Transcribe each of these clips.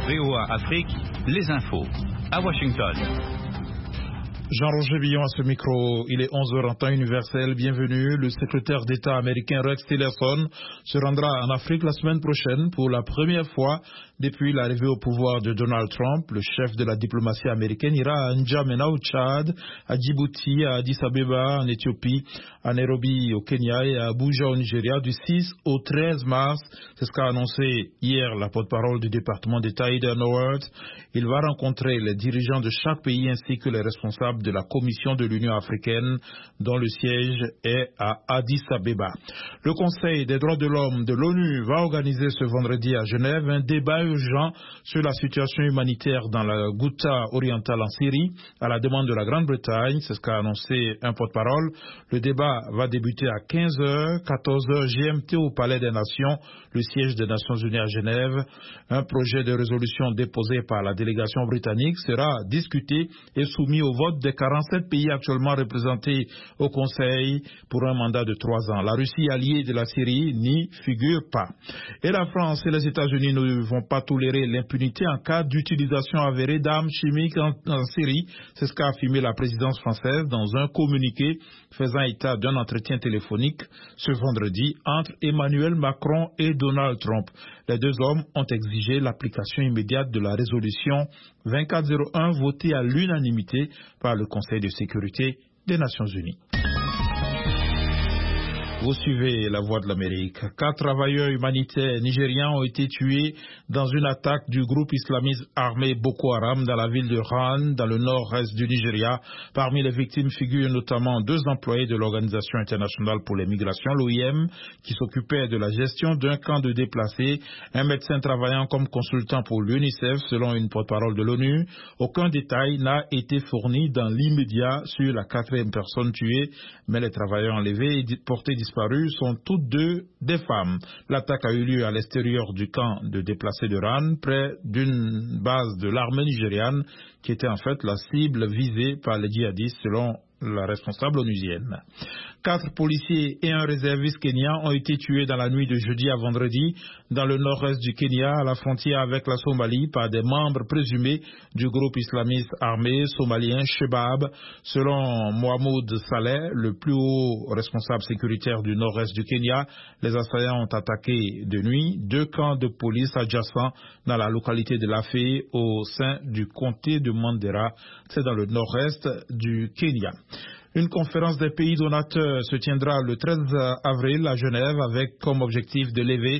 VOA Afrique, les infos. À Washington. Jean-Roger Billon à ce micro, il est 11h en temps universel. Bienvenue. Le secrétaire d'État américain Rex Tillerson se rendra en Afrique la semaine prochaine pour la première fois depuis l'arrivée au pouvoir de Donald Trump. Le chef de la diplomatie américaine ira à N'Djamena au Tchad, à Djibouti, à Addis Abeba en Éthiopie, à Nairobi au Kenya et à Abuja au Nigeria du 6 au 13 mars. C'est ce qu'a annoncé hier la porte-parole du département d'État Heather Nauert. Il va rencontrer les dirigeants de chaque pays ainsi que les responsables de la Commission de l'Union africaine dont le siège est à Addis Abeba. Le Conseil des droits de l'homme de l'ONU va organiser ce vendredi à Genève un débat urgent sur la situation humanitaire dans la Ghouta orientale en Syrie à la demande de la Grande-Bretagne. C'est ce qu'a annoncé un porte-parole. Le débat va débuter à 15h, 14h GMT au Palais des Nations, le siège des Nations Unies à Genève. Un projet de résolution déposé par la délégation britannique sera discuté et soumis au vote des 47 pays actuellement représentés au Conseil pour un mandat de 3 ans. La Russie, alliée de la Syrie, n'y figure pas. Et la France et les États-Unis ne vont pas tolérer l'impunité en cas d'utilisation avérée d'armes chimiques en Syrie. C'est ce qu'a affirmé la présidence française dans un communiqué faisant état d'un entretien téléphonique ce vendredi entre Emmanuel Macron et Donald Trump. Les deux hommes ont exigé l'application immédiate de la résolution 2401 votée à l'unanimité par le Conseil de sécurité des Nations Unies. Vous suivez la Voix de l'Amérique. 4 travailleurs humanitaires nigérians ont été tués dans une attaque du groupe islamiste armé Boko Haram dans la ville de Ran, dans le nord-est du Nigeria. Parmi les victimes figurent notamment 2 employés de l'Organisation internationale pour les migrations, l'OIM, qui s'occupaient de la gestion d'un camp de déplacés, un médecin travaillant comme consultant pour l'UNICEF, selon une porte-parole de l'ONU. Aucun détail n'a été fourni dans l'immédiat sur la 4e personne tuée, mais les travailleurs enlevés et portés disparus sont toutes 2 des femmes. L'attaque a eu lieu à l'extérieur du camp de déplacés de Ran, près d'une base de l'armée nigériane qui était en fait la cible visée par les djihadistes selon la responsable onusienne. 4 policiers et un réserviste kenyan ont été tués dans la nuit de jeudi à vendredi dans le nord-est du Kenya, à la frontière avec la Somalie, par des membres présumés du groupe islamiste armé somalien Shebab. Selon Mohamed Saleh, le plus haut responsable sécuritaire du nord-est du Kenya, les assaillants ont attaqué de nuit 2 camps de police adjacents dans la localité de Lafé, au sein du comté de Mandera. C'est dans le nord-est du Kenya. Une conférence des pays donateurs se tiendra le 13 avril à Genève avec comme objectif de lever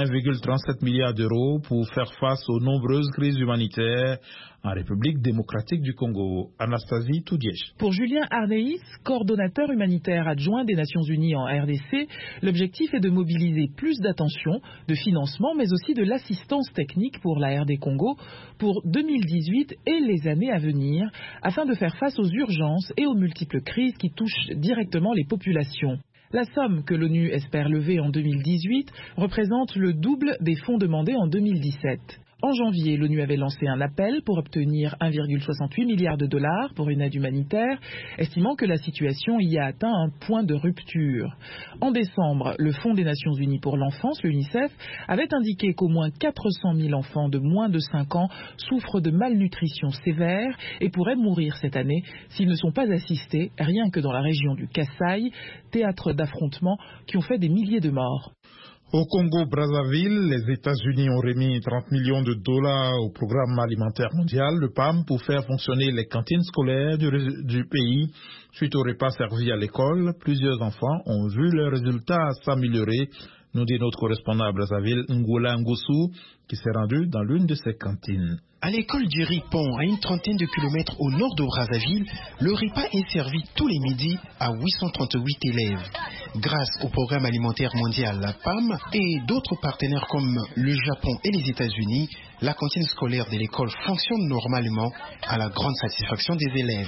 1,37 milliard d'euros pour faire face aux nombreuses crises humanitaires en République démocratique du Congo. Anastasie Toudièche. Pour Julien Arneis, coordonnateur humanitaire adjoint des Nations Unies en RDC, l'objectif est de mobiliser plus d'attention, de financement, mais aussi de l'assistance technique pour la RD Congo pour 2018 et les années à venir, afin de faire face aux urgences et aux multiples crises qui touchent directement les populations. La somme que l'ONU espère lever en 2018 représente le double des fonds demandés en 2017. En janvier, l'ONU avait lancé un appel pour obtenir 1,68 milliard de dollars pour une aide humanitaire, estimant que la situation y a atteint un point de rupture. En décembre, le Fonds des Nations Unies pour l'enfance, l'UNICEF, avait indiqué qu'au moins 400 000 enfants de moins de 5 ans souffrent de malnutrition sévère et pourraient mourir cette année s'ils ne sont pas assistés, rien que dans la région du Kasaï, théâtre d'affrontements qui ont fait des milliers de morts. Au Congo-Brazzaville, les États-Unis ont remis 30 millions de dollars au programme alimentaire mondial, le PAM, pour faire fonctionner les cantines scolaires du pays. Suite au repas servis à l'école, plusieurs enfants ont vu leurs résultats s'améliorer, nous dit notre correspondant à Brazzaville, Ngola Ngossou, qui s'est rendu dans l'une de ces cantines. À l'école du Ripon, à une trentaine de kilomètres au nord de Brazzaville, le repas est servi tous les midis à 838 élèves. Grâce au programme alimentaire mondial, la PAM, et d'autres partenaires comme le Japon et les États-Unis, la cantine scolaire de l'école fonctionne normalement à la grande satisfaction des élèves.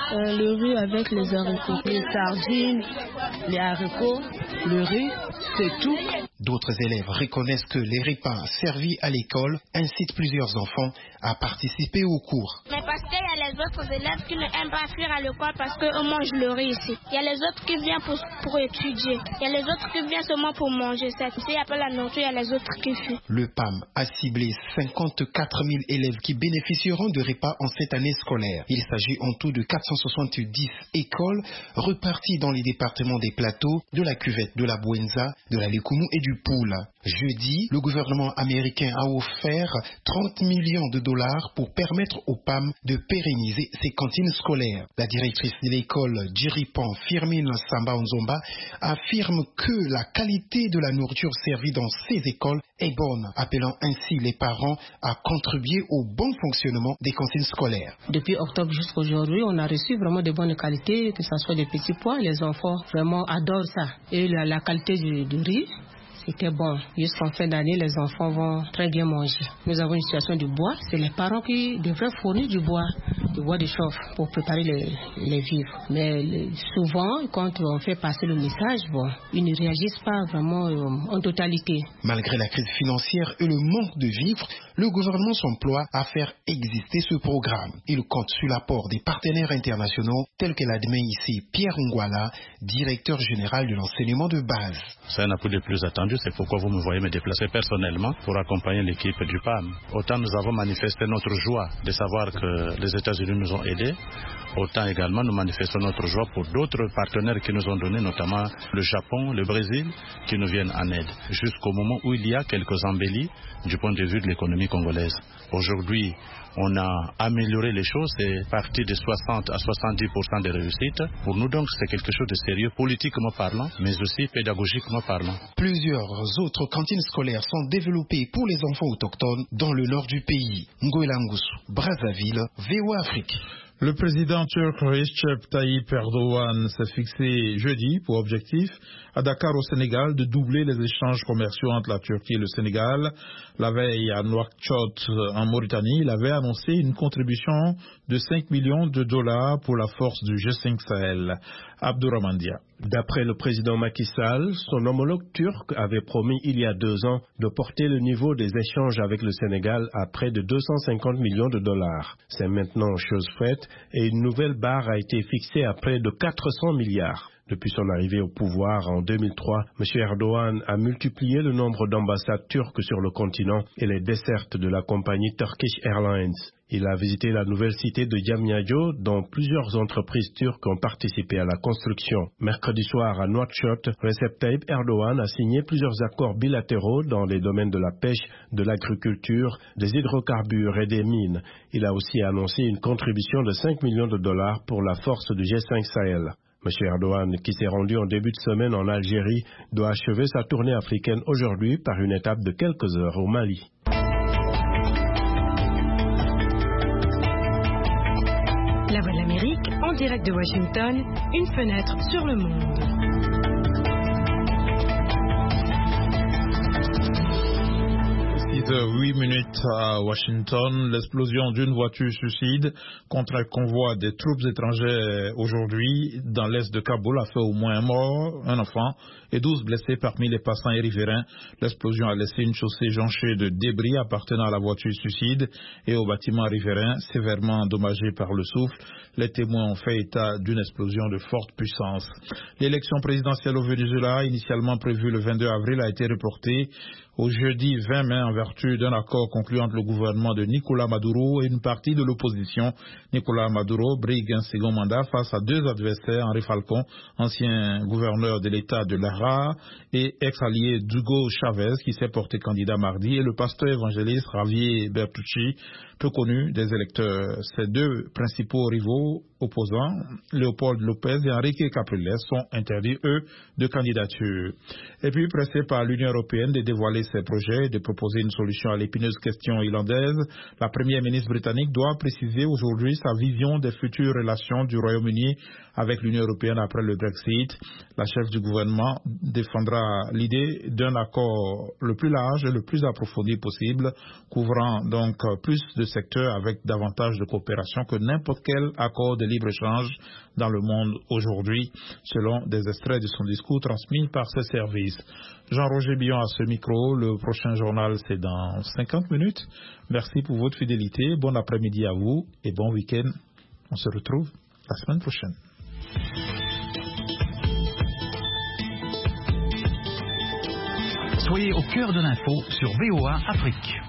Le riz avec les haricots, les sardines, les haricots, le riz, c'est tout. D'autres élèves reconnaissent que les repas servis à l'école incitent plusieurs enfants à participer aux cours. Mais parce qu'il y a les autres élèves qui n'aiment pas fuir à l'école parce qu'eux mangent le riz ici. Il y a les autres qui viennent pour étudier. Il y a les autres qui viennent seulement pour manger. Il n'y a pas la nourriture, il y a les autres qui fuient. Le PAM a ciblé 54 000 élèves qui bénéficieront de repas en cette année scolaire. Il s'agit en tout de 470 écoles reparties dans les départements des Plateaux, de la Cuvette, de la Bouenza, de la Likoumou et du Poul. Jeudi, le gouvernement américain a offert 30 millions de dollars pour permettre au PAM de pérenniser ses cantines scolaires. La directrice de l'école Djiripan, Firmin Samba Nzomba, affirme que la qualité de la nourriture servie dans ces écoles est bonne, appelant ainsi les parents à contribuer au bon fonctionnement des cantines scolaires. Depuis octobre jusqu'à aujourd'hui, on a reçu vraiment de bonnes qualités, que ce soit des petits pois. Les enfants vraiment adorent ça. Et la qualité du riz, c'était bon. Jusqu'en fin d'année, les enfants vont très bien manger. Nous avons une situation du bois. C'est les parents qui devraient fournir du bois de chauffe pour préparer les vivres. Mais souvent, quand on fait passer le message, ils ne réagissent pas vraiment en totalité. Malgré la crise financière et le manque de vivres, le gouvernement s'emploie à faire exister ce programme. Il compte sur l'apport des partenaires internationaux, tels que l'admet ici Pierre Ngwala, directeur général de l'enseignement de base. C'est un appui de plus attendu, c'est pourquoi vous me voyez me déplacer personnellement pour accompagner l'équipe du PAM. Autant nous avons manifesté notre joie de savoir que les États-Unis nous ont aidés, autant également nous manifestons notre joie pour d'autres partenaires qui nous ont donné, notamment le Japon, le Brésil, qui nous viennent en aide, jusqu'au moment où il y a quelques embellis du point de vue de l'économie congolaise. Aujourd'hui, on a amélioré les choses, c'est parti de 60 à 70% de réussite. Pour nous donc, c'est quelque chose de sérieux, politiquement parlant, mais aussi pédagogiquement parlant. Plusieurs autres cantines scolaires sont développées pour les enfants autochtones dans le nord du pays. Ngoelangusu, Brazzaville, VOA Afrique. Le président turc Recep Tayyip Erdogan s'est fixé jeudi pour objectif à Dakar au Sénégal de doubler les échanges commerciaux entre la Turquie et le Sénégal. La veille à Nouakchott en Mauritanie, il avait annoncé une contribution de 5 millions de dollars pour la force du G5 Sahel. Abdourahmandia. D'après le président Macky Sall, son homologue turc avait promis il y a 2 ans de porter le niveau des échanges avec le Sénégal à près de 250 millions de dollars. C'est maintenant chose faite et une nouvelle barre a été fixée à près de 400 milliards. Depuis son arrivée au pouvoir en 2003, M. Erdogan a multiplié le nombre d'ambassades turques sur le continent et les dessertes de la compagnie Turkish Airlines. Il a visité la nouvelle cité de Diamniadio, dont plusieurs entreprises turques ont participé à la construction. Mercredi soir à Nouakchott, Recep Tayyip Erdogan a signé plusieurs accords bilatéraux dans les domaines de la pêche, de l'agriculture, des hydrocarbures et des mines. Il a aussi annoncé une contribution de 5 millions de dollars pour la force du G5 Sahel. M. Erdogan, qui s'est rendu en début de semaine en Algérie, doit achever sa tournée africaine aujourd'hui par une étape de quelques heures au Mali. La Voix de l'Amérique, en direct de Washington, une fenêtre sur le monde. 8 minutes à Washington, l'explosion d'une voiture suicide contre un convoi des troupes étrangères aujourd'hui dans l'est de Kaboul a fait au moins un mort, un enfant et 12 blessés parmi les passants et riverains. L'explosion a laissé une chaussée jonchée de débris appartenant à la voiture suicide et au bâtiment riverain sévèrement endommagé par le souffle. Les témoins ont fait état d'une explosion de forte puissance. L'élection présidentielle au Venezuela, initialement prévue le 22 avril, a été reportée au jeudi 20 mai en vertu d'un accord conclu entre le gouvernement de Nicolás Maduro et une partie de l'opposition. Nicolás Maduro brigue un second mandat face à 2 adversaires, Henri Falcón, ancien gouverneur de l'État de Lara, et ex-allié d'Hugo Chavez, qui s'est porté candidat mardi, et le pasteur évangéliste Javier Bertucci, peu connu des électeurs. Ces 2 principaux rivaux opposants, Léopold López et Enrique Capriles, sont interdits, eux, de candidature. Et puis, pressé par l'Union européenne de dévoiler ses projets et de proposer une solution à l'épineuse question irlandaise, la première ministre britannique doit préciser aujourd'hui sa vision des futures relations du Royaume-Uni avec l'Union européenne après le Brexit. La chef du gouvernement défendra l'idée d'un accord le plus large et le plus approfondi possible, couvrant donc plus de secteurs avec davantage de coopération que n'importe quel accord de libre-échange dans le monde aujourd'hui, selon des extraits de son discours transmis par ses services. Jean-Roger Billon à ce micro. Le prochain journal, c'est dans 50 minutes. Merci pour votre fidélité. Bon après-midi à vous et bon week-end. On se retrouve la semaine prochaine. Soyez au cœur de l'info sur VOA Afrique.